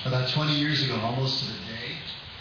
About 20 years ago, almost to the day,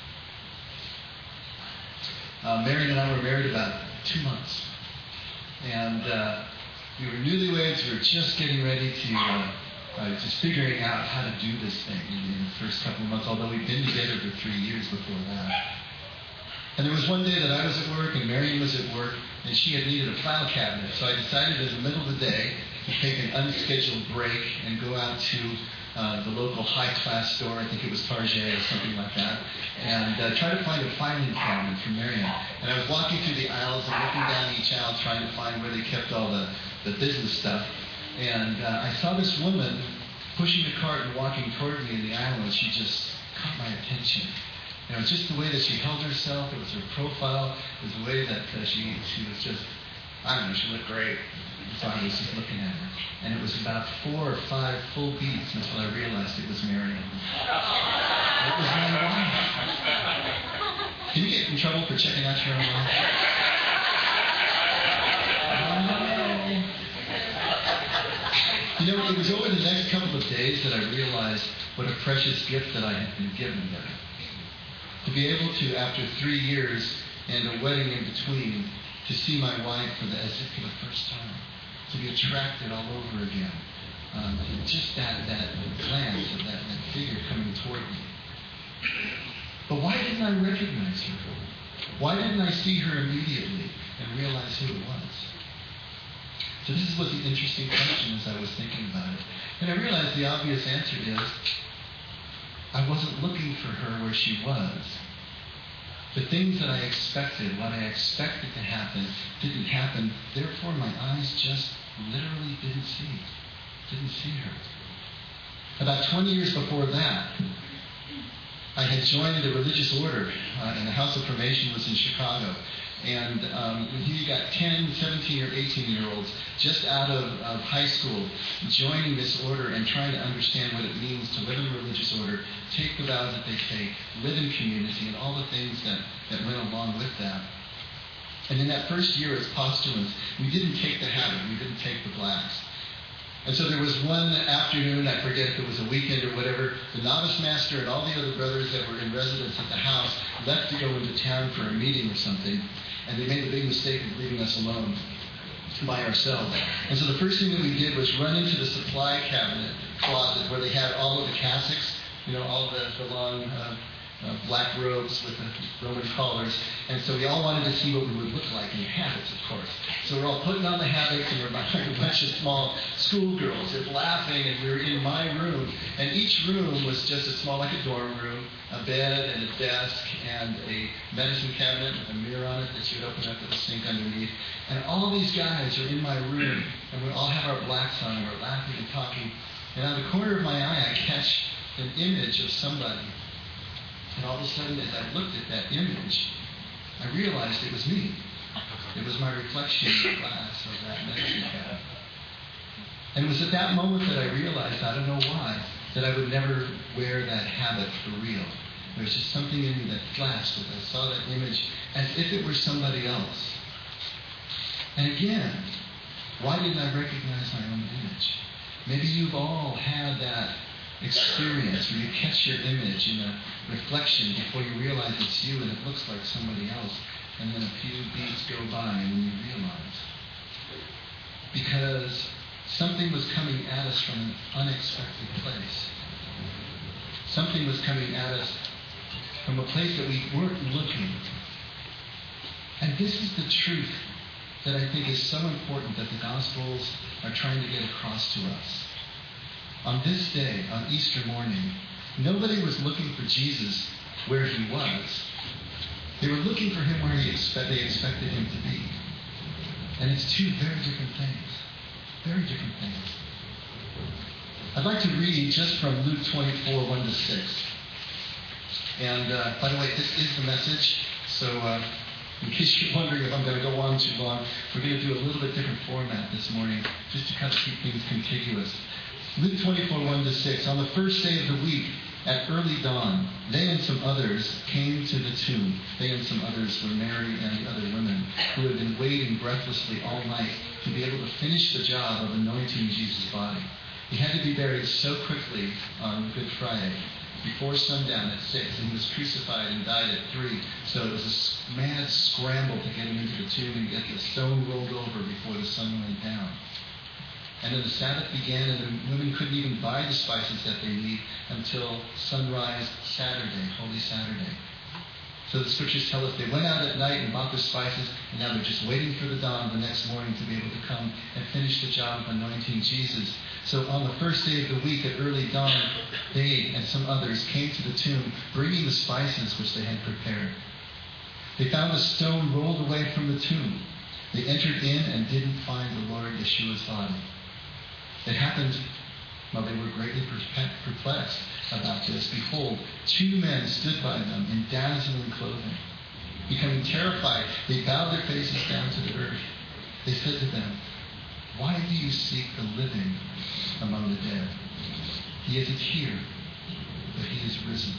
Marion and I were married about 2 months. And we were newlyweds. We were just getting ready to just figuring out how to do this thing in the first couple of months, although we'd been together for 3 years before that. And there was one day that I was at work and Marion was at work, and she had needed a file cabinet. So I decided in the middle of the day to take an unscheduled break and go out to the local high-class store, I think it was Target or something like that, and try to find a filing cabinet for Marion. And I was walking through the aisles and looking down each aisle trying to find where they kept all the business stuff. And I saw this woman pushing a cart and walking toward me in the aisle, and she just caught my attention. And it was just the way that she held herself. It was her profile. It was the way that she was just, I don't know, she looked great. So I was just looking at her. And it was about 4 or 5 full beats until I realized it was Marion. It was my wife. Can you get in trouble for checking out your own wife? You know, it was over the next couple of days that I realized what a precious gift that I had been given her. To be able to, after 3 years and a wedding in between, to see my wife as if for the first time, to be attracted all over again. Just that glance of that figure coming toward me. But why didn't I recognize her? Why didn't I see her immediately and realize who it was? So this was the interesting question as I was thinking about it. And I realized the obvious answer is, I wasn't looking for her where she was. The things that I expected, what I expected to happen, didn't happen. Therefore, my eyes just literally didn't see her. About 20 years before that, I had joined a religious order, and the House of Formation was in Chicago. And you got 10, 17, or 18-year-olds just out of high school joining this order and trying to understand what it means to live in a religious order, take the vows that they take, live in community, and all the things that went along with that. And in that first year as postulants, we didn't take the habit. We didn't take the blacks. And so there was one afternoon, I forget if it was a weekend or whatever, the novice master and all the other brothers that were in residence at the house left to go into town for a meeting or something, and they made the big mistake of leaving us alone by ourselves. And so the first thing that we did was run into the supply cabinet closet where they had all of the cassocks, all the long black robes with the Roman collars. And so we all wanted to see what we would look like in habits, of course. So we're all putting on the habits, and we're like a bunch of small schoolgirls just laughing, and we were in my room. And each room was just a small, like a dorm room, a bed and a desk and a medicine cabinet with a mirror on it that you would open up with a sink underneath. And all these guys are in my room, and we all have our blacks on, and we're laughing and talking. And out of the corner of my eye, I catch an image of somebody. And all of a sudden, as I looked at that image, I realized it was me. It was my reflection in the glass of that medicine cabinet. And it was at that moment that I realized, I don't know why, that I would never wear that habit for real. There was just something in me that flashed as I saw that image as if it were somebody else. And again, why didn't I recognize my own image? Maybe you've all had that experience where you catch your image in a reflection before you realize it's you and it looks like somebody else, and then a few beats go by and then you realize. Because something was coming at us from an unexpected place. Something was coming at us from a place that we weren't looking. And this is the truth that I think is so important that the Gospels are trying to get across to us. On this day, on Easter morning, nobody was looking for Jesus where he was. They were looking for him where they expected him to be. And it's two very different things. Very different things. I'd like to read just from Luke 24, 1 to 6. And by the way, this is the message. So in case you're wondering if I'm going to go on too long, we're going to do a little bit different format this morning, just to kind of keep things contiguous. Luke 24, 1 to 6. On the first day of the week, at early dawn, they and some others came to the tomb. They and some others were Mary and the other women who had been waiting breathlessly all night to be able to finish the job of anointing Jesus' body. He had to be buried so quickly on Good Friday before sundown at 6, and he was crucified and died at 3. So it was a mad scramble to get him into the tomb and get the stone rolled over before the sun went down. And then the Sabbath began, and the women couldn't even buy the spices that they need until sunrise Saturday, Holy Saturday. So the scriptures tell us they went out at night and bought the spices, and now they're just waiting for the dawn the next morning to be able to come and finish the job of anointing Jesus. So on the first day of the week at early dawn, they and some others came to the tomb, bringing the spices which they had prepared. They found a stone rolled away from the tomb. They entered in and didn't find the Lord Yeshua's body. It happened while they were greatly perplexed about this. Behold, 2 men stood by them in dazzling clothing. Becoming terrified, they bowed their faces down to the earth. They said to them, "Why do you seek the living among the dead? He isn't here, but he is risen."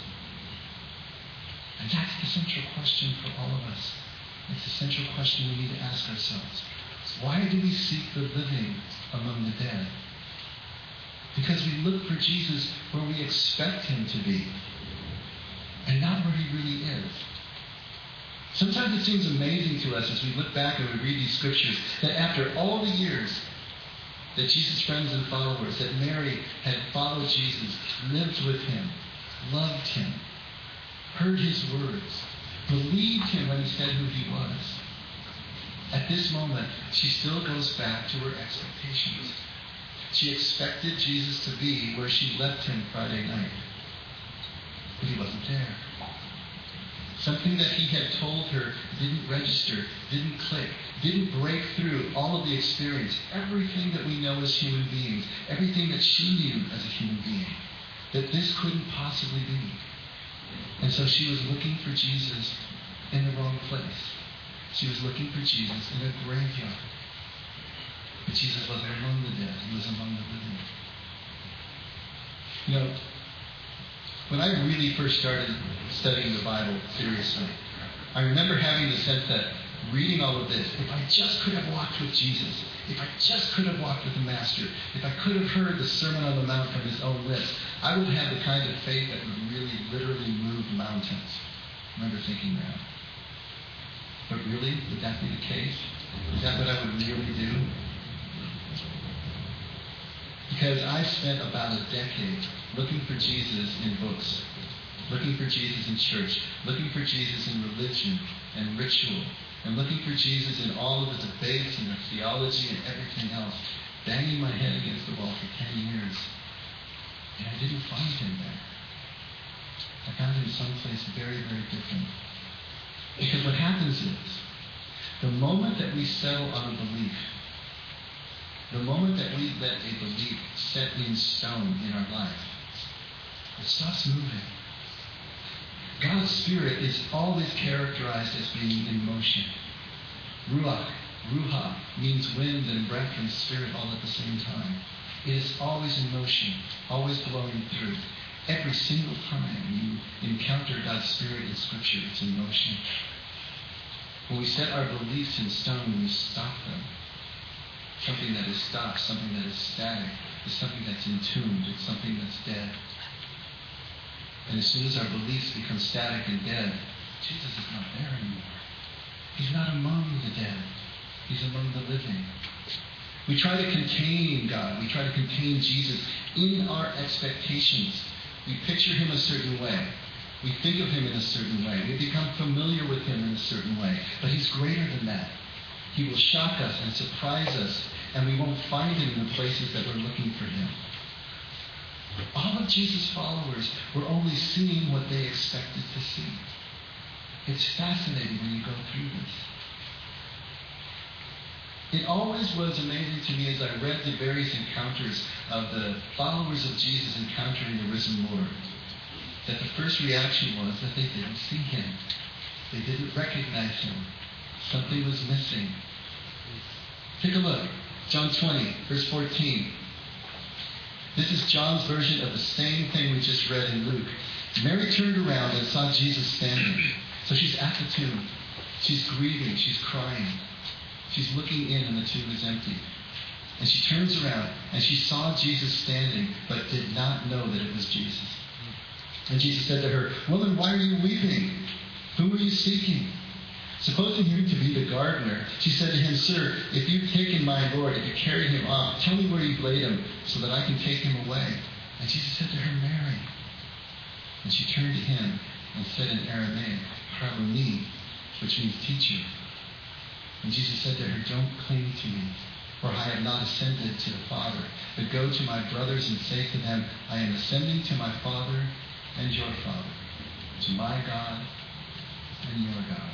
And that's the central question for all of us. It's the central question we need to ask ourselves. Why do we seek the living among the dead? Because we look for Jesus where we expect him to be, and not where he really is. Sometimes it seems amazing to us as we look back and we read these scriptures that after all the years that Jesus' friends and followers, that Mary had followed Jesus, lived with him, loved him, heard his words, believed him when he said who he was. At this moment, she still goes back to her expectations. She expected Jesus to be where she left him Friday night, but he wasn't there. Something that he had told her didn't register, didn't click, didn't break through all of the experience, everything that we know as human beings, everything that she knew as a human being, that this couldn't possibly be. And so she was looking for Jesus in the wrong place. She was looking for Jesus in a graveyard. But Jesus wasn't among the dead. He was among the living. You know, when I really first started studying the Bible seriously, I remember having the sense that reading all of this, if I just could have walked with Jesus, if I just could have walked with the Master, if I could have heard the Sermon on the Mount from his own lips, I would have the kind of faith that would really, literally move mountains. I remember thinking that. But really, would that be the case? Is that what I would really do? Because I spent about a decade looking for Jesus in books, looking for Jesus in church, looking for Jesus in religion and ritual, and looking for Jesus in all of the debates and the theology and everything else, banging my head against the wall for 10 years. And I didn't find him there. I found him someplace very, very different. Because what happens is, the moment that we settle on a belief, the moment that we let a belief set in stone in our life, it stops moving. God's Spirit is always characterized as being in motion. Ruach, ruha, means wind and breath and spirit all at the same time. It is always in motion, always blowing through. Every single time you encounter God's Spirit in Scripture, it's in motion. When we set our beliefs in stone, we stop them. Something that is stopped, something that is static, is something that's entombed, it's something that's dead. And as soon as our beliefs become static and dead, Jesus is not there anymore. He's not among the dead. He's among the living. We try to contain God. We try to contain Jesus in our expectations. We picture him a certain way. We think of him in a certain way. We become familiar with him in a certain way. But he's greater than that. He will shock us and surprise us, and we won't find him in the places that we're looking for him. All of Jesus' followers were only seeing what they expected to see. It's fascinating when you go through this. It always was amazing to me as I read the various encounters of the followers of Jesus encountering the risen Lord, that the first reaction was that they didn't see him. They didn't recognize him. Something was missing. Take a look. John 20, verse 14. This is John's version of the same thing we just read in Luke. Mary turned around and saw Jesus standing. So she's at the tomb. She's grieving. She's crying. She's looking in and the tomb is empty. And she turns around and she saw Jesus standing, but did not know that it was Jesus. And Jesus said to her, "Woman, why are you weeping? Whom are you seeking?" Supposing him to be the gardener, she said to him, "Sir, if you've taken my Lord, if you carried him off, tell me where you've laid him, so that I can take him away." And Jesus said to her, "Mary." And she turned to him and said in Aramaic, "Rabboni," which means teacher. And Jesus said to her, "Don't cling to me, for I have not ascended to the Father, but go to my brothers and say to them, I am ascending to my Father and your Father, to my God and your God."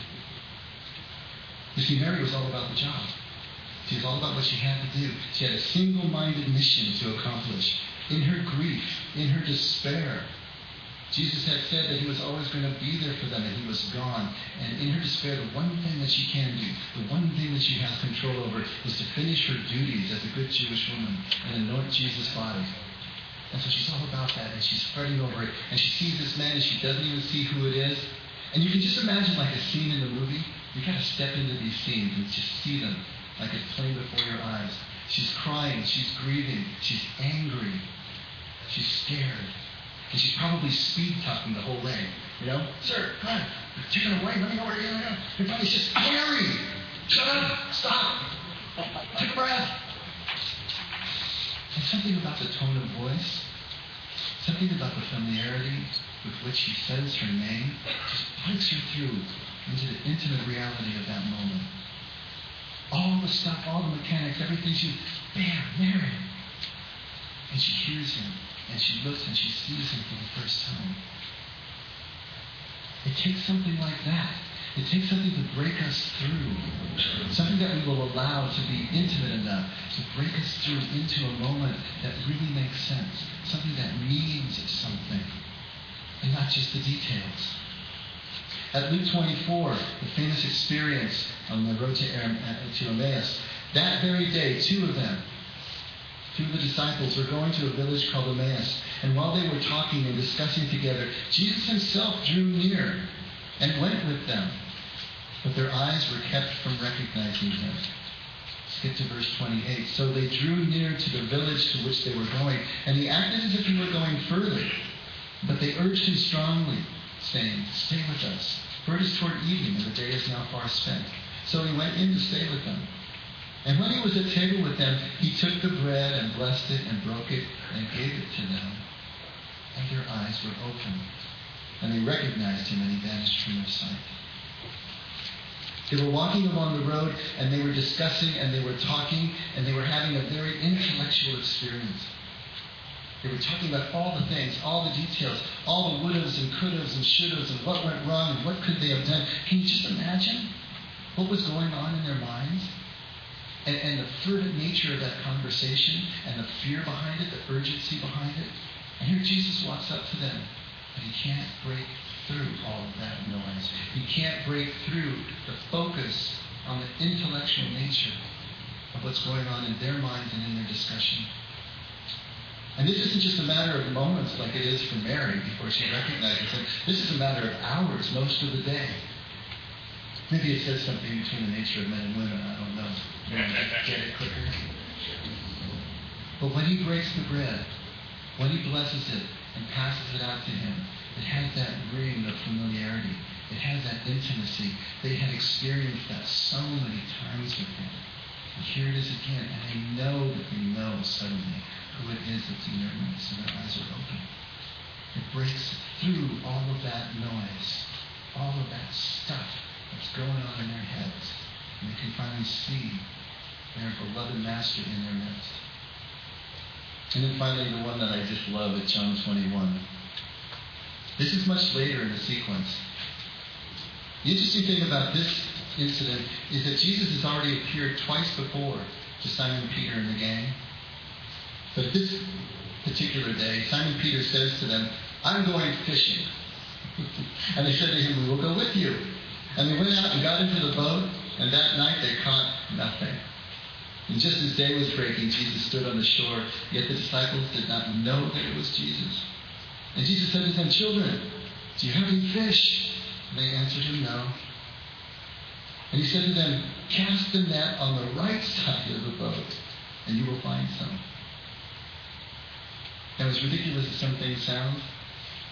You see, Mary was all about the job. She was all about what she had to do. She had a single-minded mission to accomplish. In her grief, in her despair, Jesus had said that he was always going to be there for them, and he was gone. And in her despair, the one thing that she can do, the one thing that she has control over, is to finish her duties as a good Jewish woman and anoint Jesus' body. And so she's all about that, and she's fretting over it. And she sees this man, and she doesn't even see who it is. And you can just imagine like a scene in the movie. You've got to step into these scenes and just see them like it's playing before your eyes. She's crying, she's grieving, she's angry, she's scared. And she's probably speed talking the whole way. You know, "Sir, come on, take it away, let me know where you're going." Your body's just, "Mary, shut up, stop, take a breath." And something about the tone of voice, something about the familiarity with which she says her name, just breaks her through into the intimate reality of that moment. All the stuff, all the mechanics, everything, bam, Mary. And she hears him, and she looks, and she sees him for the first time. It takes something like that. It takes something to break us through. Something that we will allow to be intimate enough to break us through into a moment that really makes sense. Something that means something, and not just the details. At Luke 24, the famous experience on the road to Emmaus, that very day, two of the disciples were going to a village called Emmaus. And while they were talking and discussing together, Jesus himself drew near and went with them. But their eyes were kept from recognizing him. Skip to verse 28. So they drew near to the village to which they were going, and he acted as if he were going further. But they urged him strongly, saying, "Stay with us, for it is toward evening, and the day is now far spent." So he went in to stay with them. And when he was at table with them, he took the bread and blessed it and broke it and gave it to them. And their eyes were opened, and they recognized him, and he vanished from their sight. They were walking along the road, and they were discussing, and they were talking, and they were having a very intellectual experience. They were talking about all the things, all the details, all the would-haves and could-haves and should-haves, and what went wrong and what could they have done. Can you just imagine what was going on in their minds? And the fervent nature of that conversation, and the fear behind it, the urgency behind it. And here Jesus walks up to them, but he can't break through all of that noise. He can't break through the focus on the intellectual nature of what's going on in their minds and in their discussion. And this isn't just a matter of moments like it is for Mary before she recognizes him. This is a matter of hours, most of the day. Maybe it says something between the nature of men and women, I don't know. Maybe get it quicker. But when he breaks the bread, when he blesses it and passes it out to him, it has that ring of familiarity. It has that intimacy. They had experienced that so many times with him. And here it is again, and they know that they know suddenly who it is that's in their midst, and their eyes are open. It breaks through all of that noise, all of that stuff that's going on in their heads, and they can finally see their beloved Master in their midst. And then finally, the one that I just love at John 21. This is much later in the sequence. The interesting thing about this incident is that Jesus has already appeared twice before to Simon Peter and the gang. But this particular day, Simon Peter says to them, "I'm going fishing." And they said to him, "We will go with you." And they went out and got into the boat, and that night they caught nothing. And just as day was breaking, Jesus stood on the shore, yet the disciples did not know that it was Jesus. And Jesus said to them, "Children, do you have any fish?" And they answered him, "No." And he said to them, "Cast the net on the right side of the boat, and you will find some." Now, as ridiculous as some things sound,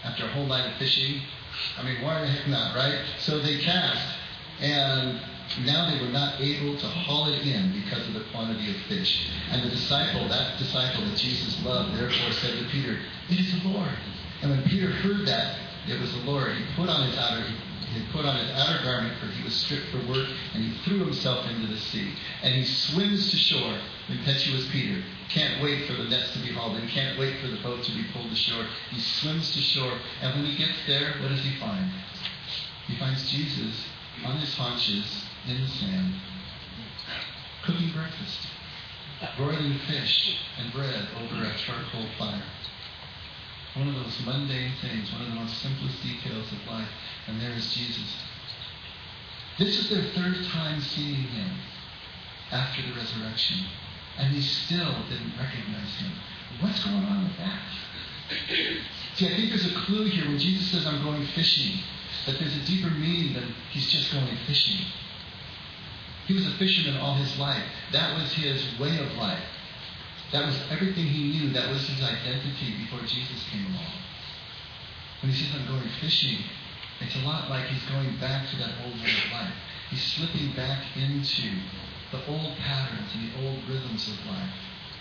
after a whole night of fishing? I mean, why the heck not, right? So they cast, and now they were not able to haul it in because of the quantity of fish. And the disciple, that Jesus loved, therefore said to Peter, "It is the Lord." And when Peter heard that it was the Lord, he put on his outer garment, for he was stripped for work, and he threw himself into the sea. And he swims to shore, impetuous Peter. Can't wait for the nets to be hauled in, can't wait for the boat to be pulled ashore. He swims to shore, and when he gets there, what does he find? He finds Jesus on his haunches in the sand, cooking breakfast, broiling fish and bread over a charcoal fire. One of those mundane things, one of the most simplest details of life, and there is Jesus. This is their third time seeing him after the resurrection, and they still didn't recognize him. What's going on with that? See, I think there's a clue here when Jesus says, "I'm going fishing," that there's a deeper meaning than he's just going fishing. He was a fisherman all his life. That was his way of life. That was everything he knew. That was his identity before Jesus came along. When he says, "I'm going fishing," it's a lot like he's going back to that old way of life. He's slipping back into the old patterns and the old rhythms of life.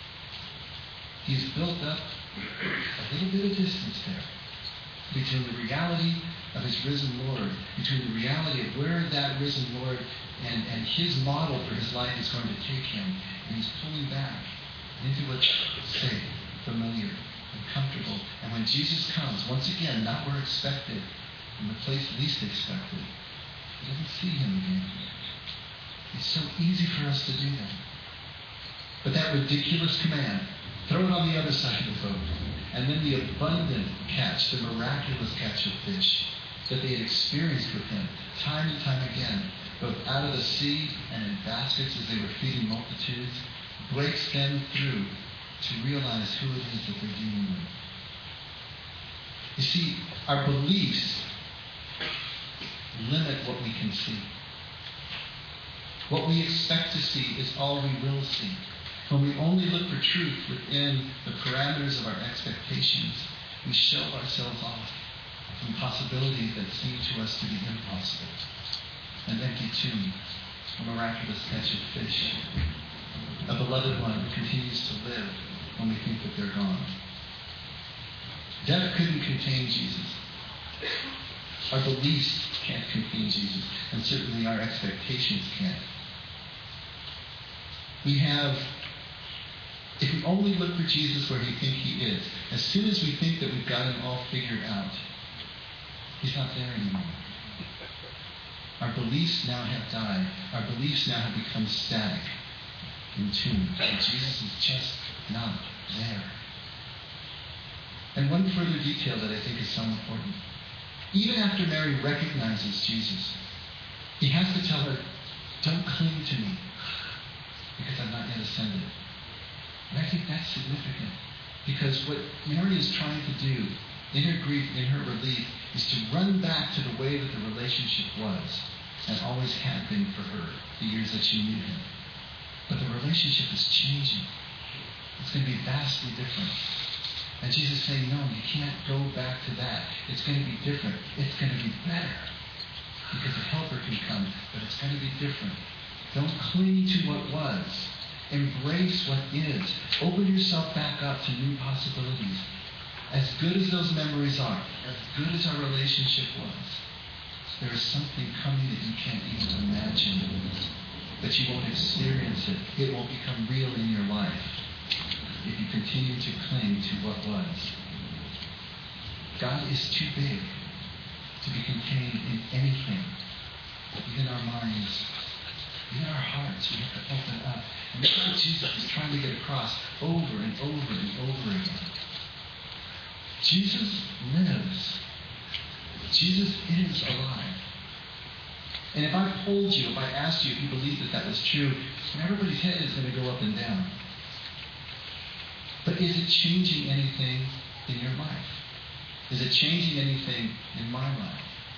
He's built up a little bit of distance there between the reality of his risen Lord, between the reality of where that risen Lord and his model for his life is going to take him. And he's pulling back into what's safe, familiar, and comfortable. And when Jesus comes, once again, not where expected, in the place least expected, he doesn't see him again. It's so easy for us to do that. But that ridiculous command, throw it on the other side of the boat, and then the abundant catch, the miraculous catch of fish that they had experienced with him time and time again, both out of the sea and in baskets as they were feeding multitudes, breaks them through to realize who it is that they're dealing with. You see, our beliefs limit what we can see. What we expect to see is all we will see. When we only look for truth within the parameters of our expectations, we show ourselves off from possibilities that seem to us to be impossible. An empty tomb, a miraculous catch of fish, a beloved one who continues to live when we think that they're gone. Death couldn't contain Jesus. Our beliefs can't contain Jesus, and certainly our expectations can't. If we only look for Jesus where we think he is, as soon as we think that we've got him all figured out, he's not there anymore. Our beliefs now have died. Our beliefs now have become static, entombed, and Jesus is just not there. And one further detail that I think is so important. Even after Mary recognizes Jesus, he has to tell her, "Don't cling to me, because I'm not yet ascended." And I think that's significant, because what Mary is trying to do in her grief, in her relief, is to run back to the way that the relationship was and always had been for her the years that she knew him. But the relationship is changing. It's going to be vastly different. And Jesus is saying, no, you can't go back to that. It's going to be different. It's going to be better. Because the helper can come, but it's going to be different. Don't cling to what was. Embrace what is. Open yourself back up to new possibilities. As good as those memories are, as good as our relationship was, there is something coming that you can't even imagine. But you won't experience it. It won't become real in your life if you continue to cling to what was. God is too big to be contained in anything, even our minds, even our hearts. We have to open up. And that's what Jesus is trying to get across over and over and over again. Jesus lives. Jesus is alive. And if I told you, if I asked you if you believed that that was true, everybody's head is going to go up and down. But is it changing anything in your life? Is it changing anything in my life?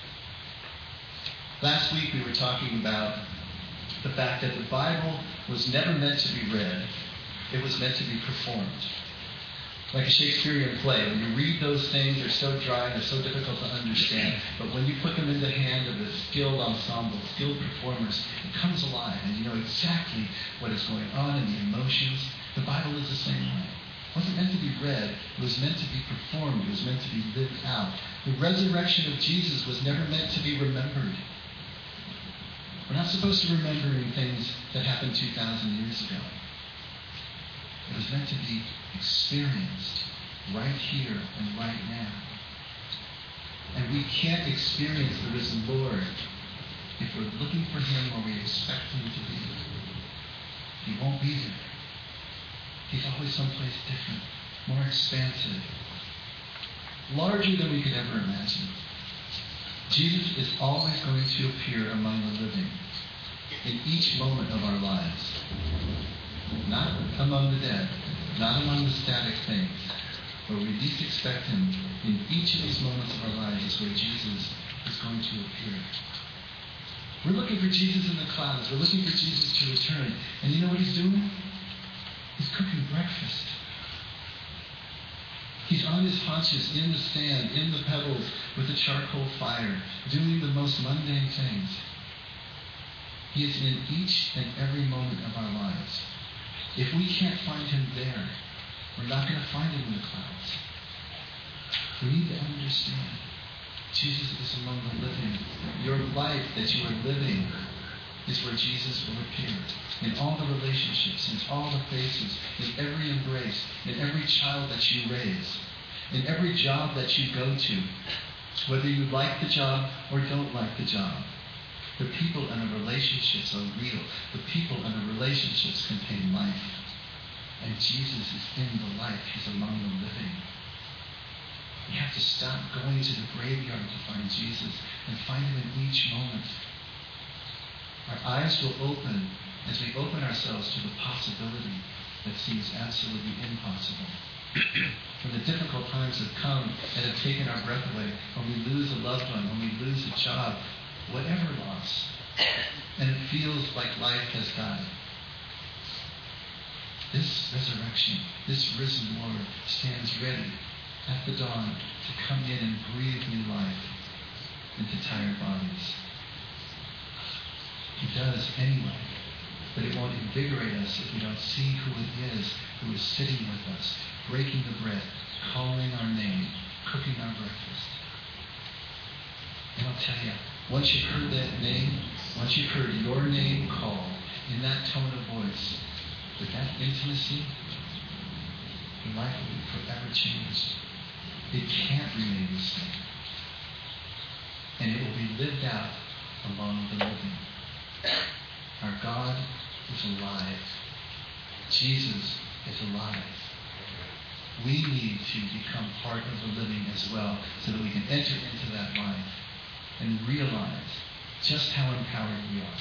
Last week we were talking about the fact that the Bible was never meant to be read. It was meant to be performed. Like a Shakespearean play. When you read those things, they're so dry, they're so difficult to understand. But when you put them in the hand of a skilled ensemble, skilled performers, it comes alive and you know exactly what is going on and the emotions. The Bible is the same way. It wasn't meant to be read. It was meant to be performed. It was meant to be lived out. The resurrection of Jesus was never meant to be remembered. We're not supposed to remember things that happened 2,000 years ago. It was meant to be experienced right here and right now. And we can't experience the risen Lord if we're looking for Him where we expect Him to be. He won't be there. He's always someplace different, more expansive, larger than we could ever imagine. Jesus is always going to appear among the living in each moment of our lives. Not among the dead, not among the static things. Where we least expect Him, in each of these moments of our lives is where Jesus is going to appear. We're looking for Jesus in the clouds. We're looking for Jesus to return. And you know what He's doing? He's cooking breakfast. He's on His haunches in the sand, in the pebbles, with a charcoal fire, doing the most mundane things. He is in each and every moment of our lives. If we can't find Him there, we're not going to find Him in the clouds. We need to understand Jesus is among the living. Your life that you are living is where Jesus will appear. In all the relationships, in all the faces, in every embrace, in every child that you raise, in every job that you go to, whether you like the job or don't like the job. The people and the relationships are real. The people and the relationships contain life. And Jesus is in the life. He's among the living. We have to stop going to the graveyard to find Jesus and find Him in each moment. Our eyes will open as we open ourselves to the possibility that seems absolutely impossible. When the difficult times have come and have taken our breath away, when we lose a loved one, when we lose a job, whatever loss, and it feels like life has died. This resurrection, this risen Lord stands ready at the dawn to come in and breathe new life into tired bodies. He does anyway, but it won't invigorate us if we don't see who it is who is sitting with us, breaking the bread, calling our name, cooking our breakfast. And I'll tell you, once you've heard that name, once you've heard your name called in that tone of voice, with that intimacy, your life will be forever changed. It can't remain the same. And it will be lived out among the living. Our God is alive. Jesus is alive. We need to become part of the living as well so that we can enter into that life and realize just how empowered we are.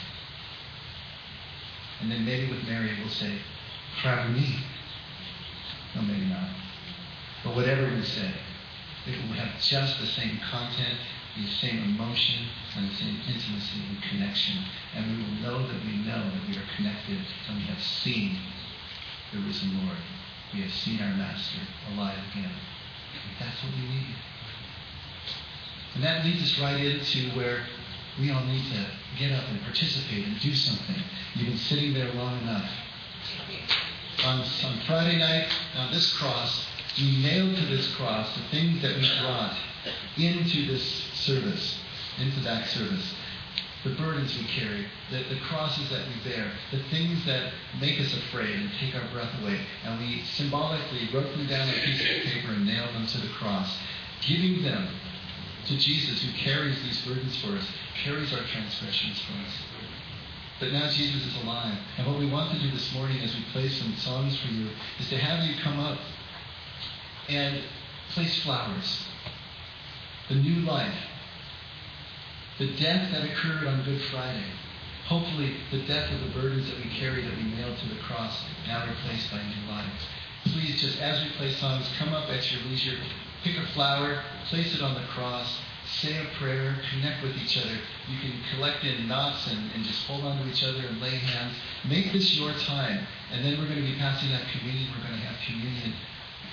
And then maybe with Mary we'll say, try for me. No, maybe not. But whatever we say, it will have just the same content, the same emotion, and the same intimacy and connection. And we will know that we are connected and we have seen the risen Lord. We have seen our Master alive again. And that's what we need. And that leads us right into where we all need to get up and participate and do something. You've been sitting there long enough. On Friday night, on this cross, we nailed to this cross the things that we brought into this service, into that service. The burdens we carry, the crosses that we bear, the things that make us afraid and take our breath away. And we symbolically wrote them down on a piece of paper and nailed them to the cross, giving them to Jesus, who carries these burdens for us, carries our transgressions for us. But now Jesus is alive. And what we want to do this morning as we play some songs for you is to have you come up and place flowers. The new life. The death that occurred on Good Friday. Hopefully the death of the burdens that we carry that we nailed to the cross, now replaced by new life. Please, just as we play songs, come up at your leisure, pick a flower, place it on the cross, say a prayer, connect with each other. You can collect in knots and just hold on to each other and lay hands. Make this your time. And then we're going to be passing out communion. We're going to have communion.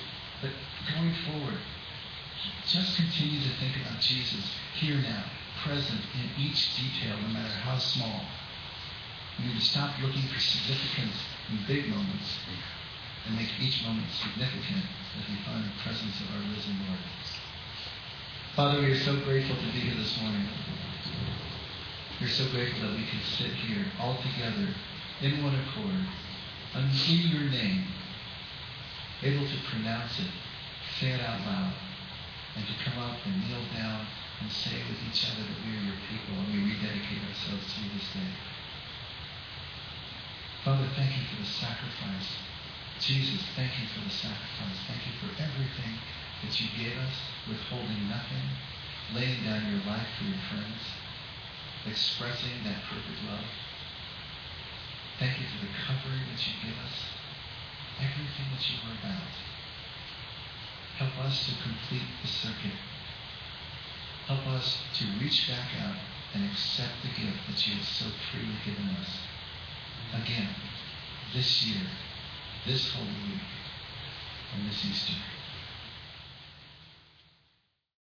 But going forward, just continue to think about Jesus here now, present in each detail, no matter how small. We need to stop looking for significance in big moments and make each moment significant as we find the presence of our risen Lord. Father, we are so grateful to be here this morning. We're so grateful that we can sit here all together in one accord, in your name, able to pronounce it, say it out loud, and to come up and kneel down and say with each other that we are your people and we rededicate ourselves to you this day. Father, thank you for the sacrifice. Jesus, thank you for the sacrifice. Thank you for everything that you gave us, withholding nothing, laying down your life for your friends, expressing that perfect love. Thank you for the covering that you give us, everything that you are about. Help us to complete the circuit. Help us to reach back out and accept the gift that you have so freely given us. Again, this year, this Holy Week, and this Easter.